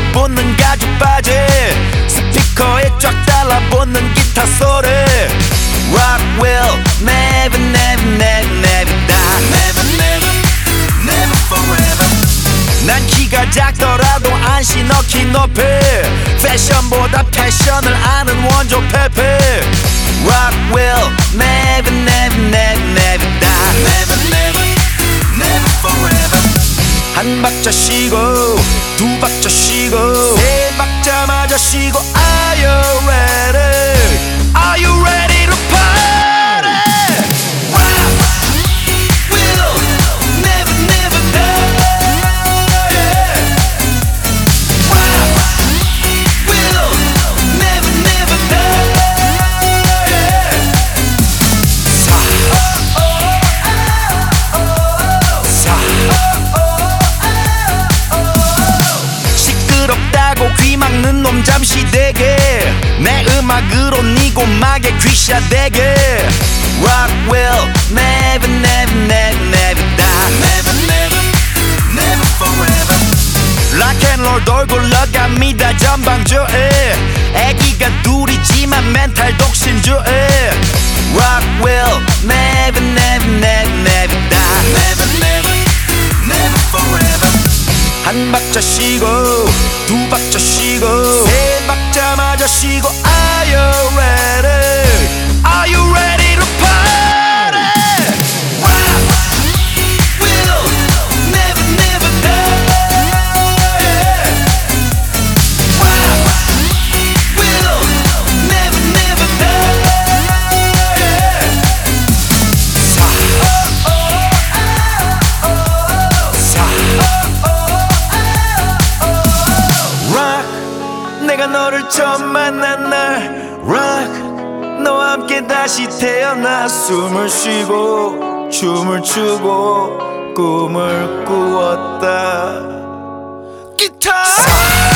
붙는 가죽 바지 스피커에 쫙 달라붙는 기타 소리 Rock will never never never never die Never never never forever 난 키가 작더라도 안시 넣기 높이 패션보다 패션을 아는 원조 페페 Rock will never never never never die Never never never forever 한 박자 쉬고 두 박자 쉬고 세 박자 마저 쉬고 Are you ready? Are you ready to party? Rock will never never die Rock will never never die 사 시끄럽다고 귀 막는 놈 잠시 대게 내 음악으로 네 고막에 귀샤대게 Rock will never never never never die Never never never forever 락앤롤 돌굴러갑니다 전방주에 애기가 둘이지만 멘탈 독신주에 Rock will never never never never die Never never never forever 한 박자 쉬고 두 박자 쉬고 세 박자 마저 쉬고 Are you ready? Are you ready to party? Rock will never never die Rock will never never die 사 Rock 내가 너를 처음 만난 날 Rock 너와 함께 다시 태어나 숨을 쉬고 춤을 추고 꿈을 꾸었다 기타